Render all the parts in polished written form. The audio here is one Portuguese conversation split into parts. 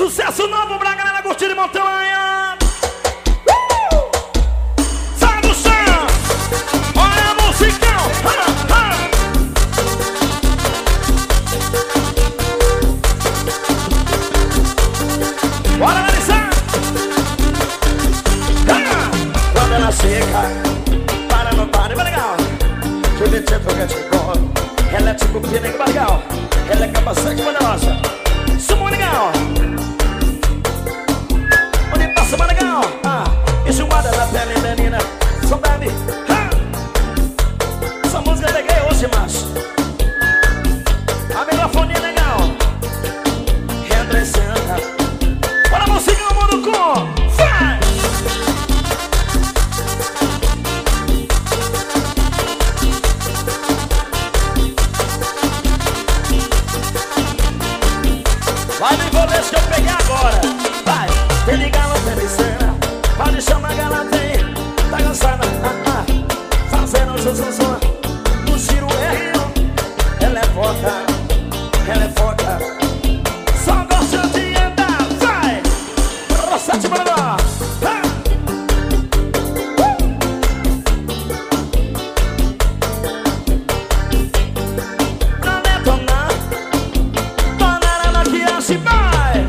Sucesso novo pra galera curtir de montanha. Sai do chão. Olha a musicão. Bora, Larissa. Quando ela chega, para no pare, vai legal. Tudo tipo que chegou. Ela é tipo que nem legal. Ela é capacete poderosa. Sumo legal. Onde passa mais legal. Enxumada na pele, menina. Só bebe. Essa música eu peguei hoje, macho. A megafonia legal. Entra e senta. Bora a música no mundo com. Vai! Vai no envolvente que eu peguei agora. Vai, tem ligar no telecena. Pode chamar que ela tem. Tá cansada, fazendo zuzuzum. No giro R1. Ela é foda, ela é foda. Só gosta de andar, vai. Rossete, mano. Não detonar. Tonar a maquiagem, vai.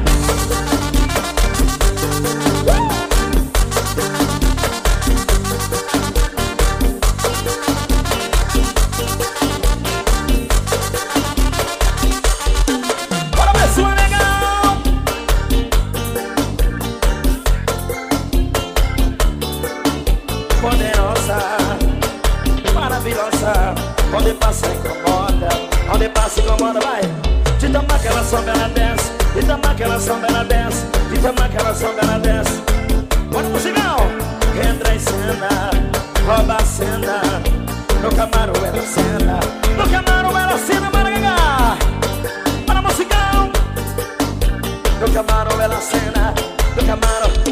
Bora, pessoa legal. Poderosa, maravilhosa. Onde passa incomoda, onde passa incomoda, vai. De tamar que ela sobe, ela desce. De tamar que ela sobe, ela desce. De tamar que ela sobe, ela desce. Bora, musical. Entra em cena, rouba a cena. No camarão ela cena. No camarão ela cena, bora ganhar. Bora, musical. No camarão ela cena. No camarão